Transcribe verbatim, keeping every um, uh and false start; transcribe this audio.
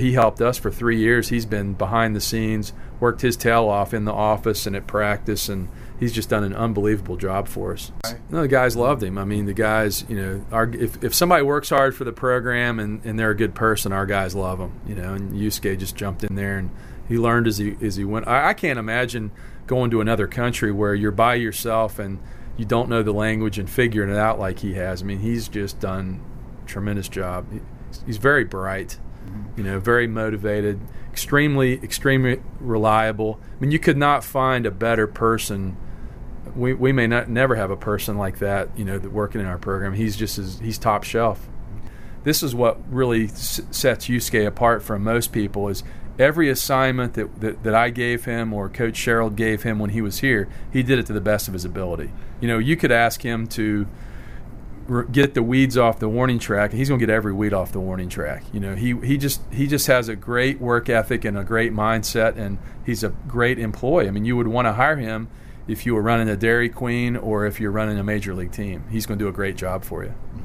he helped us for three years. He's been behind the scenes, worked his tail off in the office and at practice, and he's just done an unbelievable job for us. No, the guys loved him. I mean, the guys, you know, our, if if somebody works hard for the program and, and they're a good person, our guys love them, you know. And Yusuke just jumped in there and he learned as he as he went. I, I can't imagine going to another country where you're by yourself and you don't know the language and figuring it out like he has. I mean, he's just done a tremendous job. He, he's very bright. You know, very motivated, extremely, extremely reliable. I mean, you could not find a better person. We we may not never have a person like that, you know, that working in our program. He's just as he's top shelf. This is what really s- sets Yusuke apart from most people. Is every assignment that, that that I gave him or Coach Sherrill gave him when he was here, he did it to the best of his ability. You know, you could ask him to get the weeds off the warning track, and he's going to get every weed off the warning track. You know, he he just he just has a great work ethic and a great mindset, and he's a great employee. I mean, you would want to hire him if you were running a Dairy Queen or if you're running a major league team. He's going to do a great job for you.